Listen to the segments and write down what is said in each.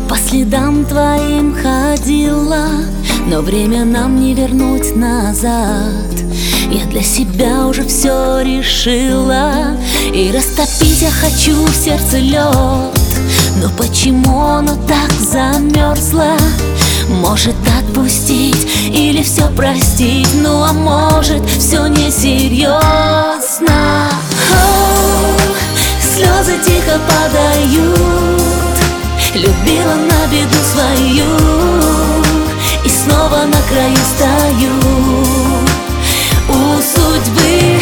По следам твоим ходила, но время нам не вернуть назад. Я для себя уже все решила, и растопить я хочу в сердце лед. Но почему оно так замерзло? Может отпустить или все простить? Ну а может все несерьезно? Слезы тихо падают, любила на беду свою, и снова на краю стою у судьбы.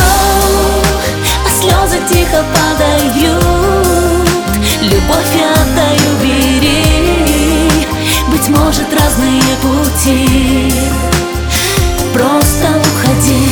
А слезы тихо падают, любовь я отдаю, бери. Быть может, разные пути, просто уходи.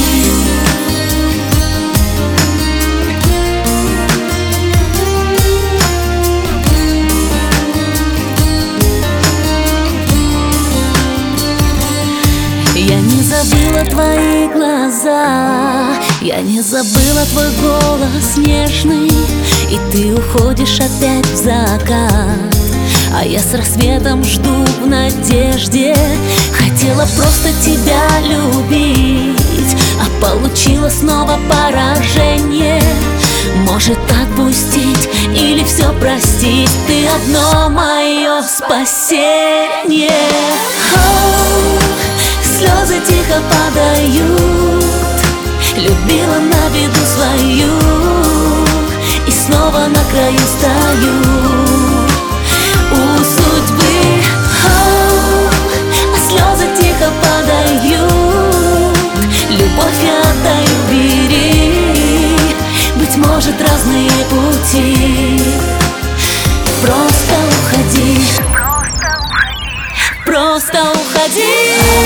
Я не забыла твои глаза, я не забыла твой голос нежный, и ты уходишь опять в закат. А я с рассветом жду в надежде. Хотела просто тебя любить, а получила снова поражение. Может отпустить или все простить? Ты одно мое спасение. Слезы тихо падают, любила на беду свою, и снова на краю стою у судьбы. А слезы тихо падают, любовь я отдаю, бери. Быть может, разные пути, просто уходи, просто уходи.